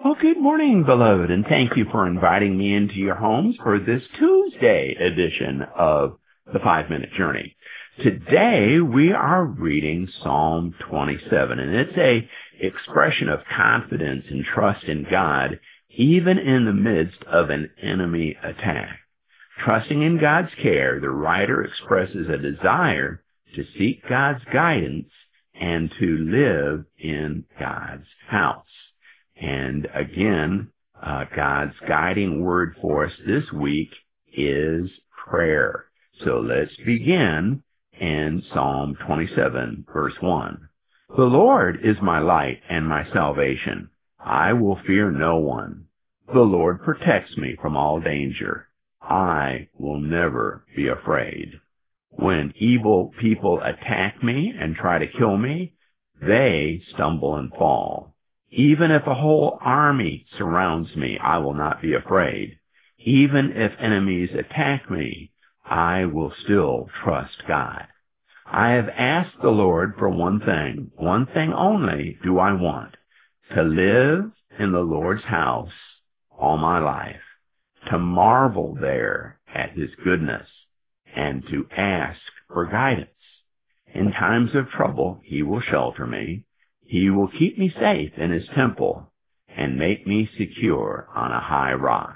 Well, good morning, beloved, and thank you for inviting me into your homes for this Tuesday edition of the 5-Minute Journey. Today, we are reading Psalm 27, and it's a expression of confidence and trust in God, even in the midst of an enemy attack. Trusting in God's care, the writer expresses a desire to seek God's guidance and to live in God's house. And again, God's guiding word for us this week is prayer. So let's begin in Psalm 27, verse 1. The Lord is my light and my salvation. I will fear no one. The Lord protects me from all danger. I will never be afraid. When evil people attack me and try to kill me, they stumble and fall. Even if a whole army surrounds me, I will not be afraid. Even if enemies attack me, I will still trust God. I have asked the Lord for one thing only do I want, to live in the Lord's house all my life, to marvel there at His goodness, and to ask for guidance. In times of trouble, He will shelter me. He will keep me safe in His temple and make me secure on a high rock.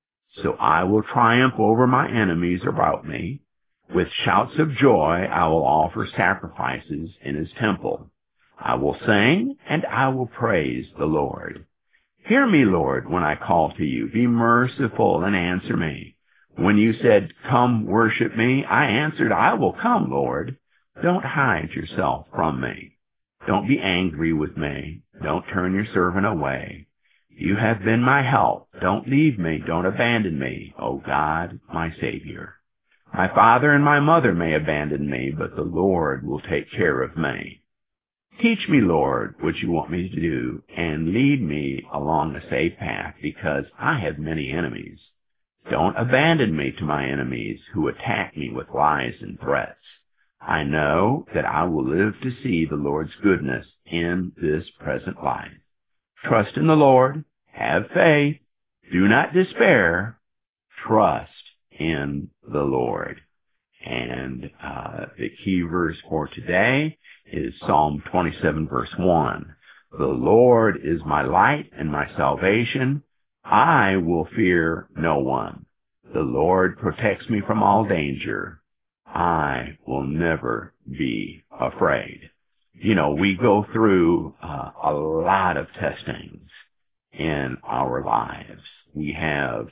So I will triumph over my enemies about me. With shouts of joy, I will offer sacrifices in His temple. I will sing and I will praise the Lord. Hear me, Lord, when I call to you. Be merciful and answer me. When you said, come worship me, I answered, I will come, Lord. Don't hide yourself from me. Don't be angry with me. Don't turn your servant away. You have been my help. Don't leave me. Don't abandon me, O God, my Savior. My father and my mother may abandon me, but the Lord will take care of me. Teach me, Lord, what you want me to do, and lead me along a safe path, because I have many enemies. Don't abandon me to my enemies who attack me with lies and threats. I know that I will live to see the Lord's goodness in this present life. Trust in the Lord. Have faith. Do not despair. Trust in the Lord. And the key verse for today is Psalm 27, verse 1. The Lord is my light and my salvation. I will fear no one. The Lord protects me from all danger. I will never be afraid. You know, we go through a lot of testings in our lives. We have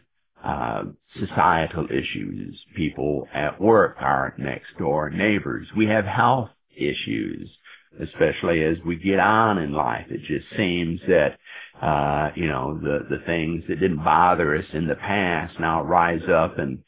societal issues. People at work, our next door neighbors. We have health issues, especially as we get on in life. It just seems that, the things that didn't bother us in the past now rise up and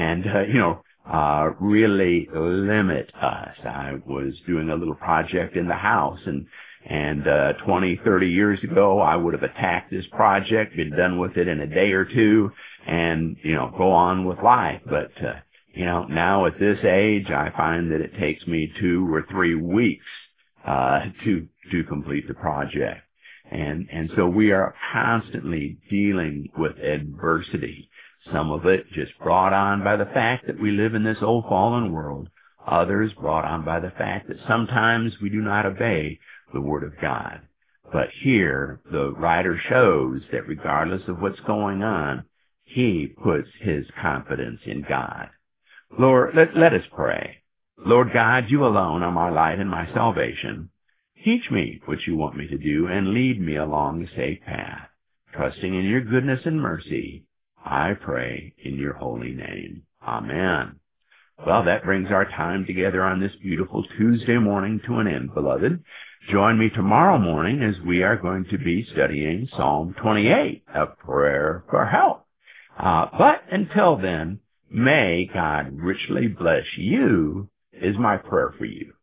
really limit us. I was doing a little project in the house, and 20, 30 years ago, I would have attacked this project, been done with it in a day or two, and, go on with life. But, now at this age, I find that it takes me 2 or 3 weeks, to complete the project. And so we are constantly dealing with adversity. Some of it just brought on by the fact that we live in this old fallen world. Others brought on by the fact that sometimes we do not obey the Word of God. But here, the writer shows that regardless of what's going on, he puts his confidence in God. Lord, let us pray. Lord God, you alone are my light and my salvation. Teach me what you want me to do and lead me along the safe path. Trusting in your goodness and mercy, I pray in your holy name. Amen. Well, that brings our time together on this beautiful Tuesday morning to an end, beloved. Join me tomorrow morning as we are going to be studying Psalm 28, a prayer for help. But until then, may God richly bless you is my prayer for you.